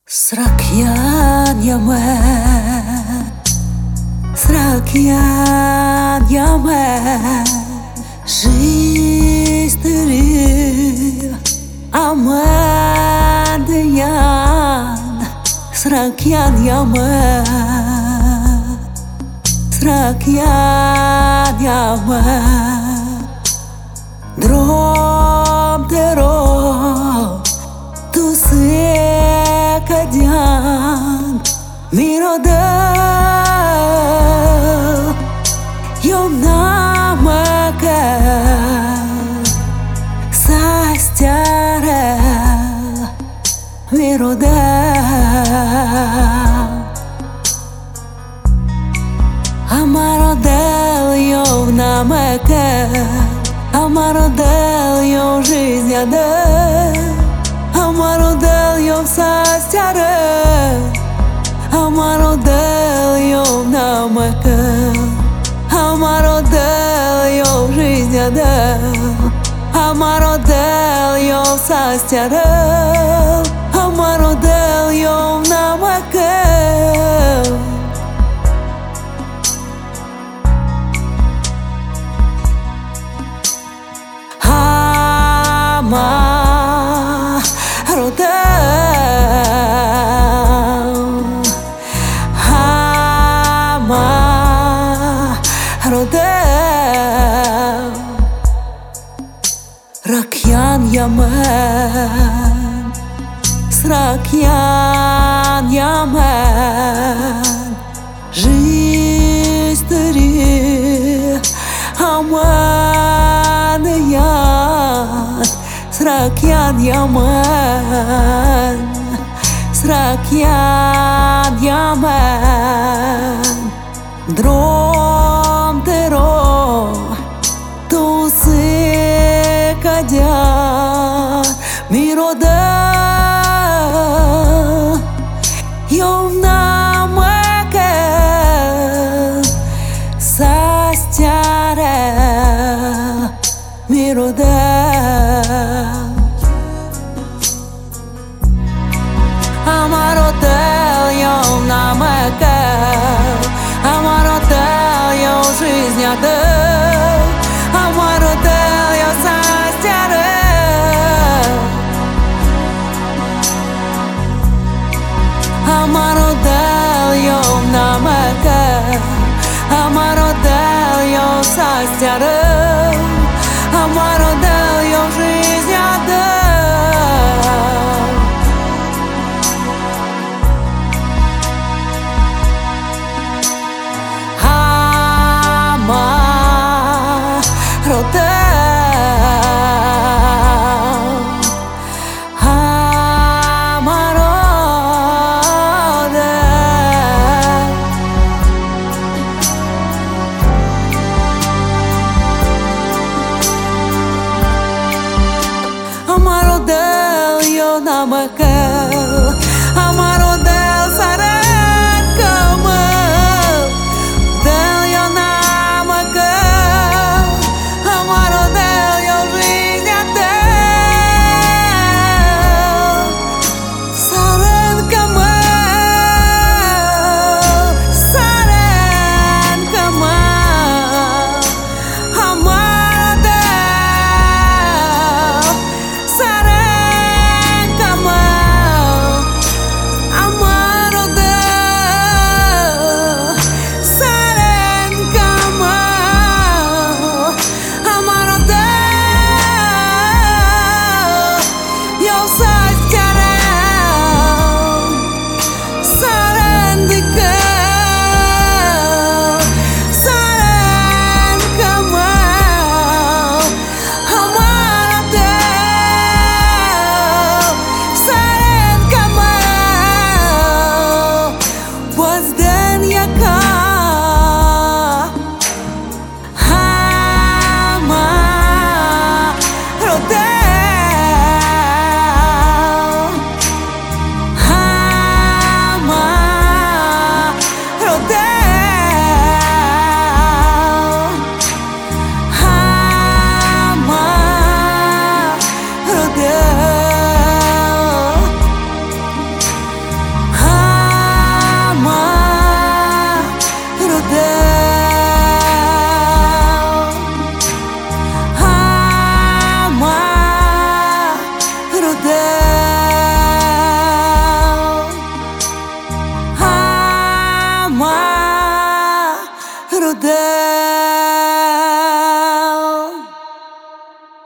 Srakian yame, srakian yame, жизнь amadian, srakian yame, srakian yame, drom tero, tu se kadian, mirodel, yom namaka, sastjarel, mirodel, amarodel, yom namaka, amarodel, yom жизнь adel. Amarodel yom sastjarel, amarodel yom namakel, amarodel yom жизнь adel, amarodel yom sastjarel, amarodel yom namakel. Rakyan yaman, srakyan yaman, жизнь amanayan, srakyan yaman, srakyan yaman, drom tero, tu se kadian, mirodel, yom namakel, sastjarel, mirodel. Amarodel yom namakel, amarodel yom жизнь adel, amarodel yom sastjarel, amarodel yom namakel, amarodel yom sastjarel, amarodel yom жизнь adel. Amarodel yom namakel, amarodel saret kamal, del yom namakel, amarodel yom жизнь adel, saret kamal, saret kamal, amarodel. Saren kamal. amaro del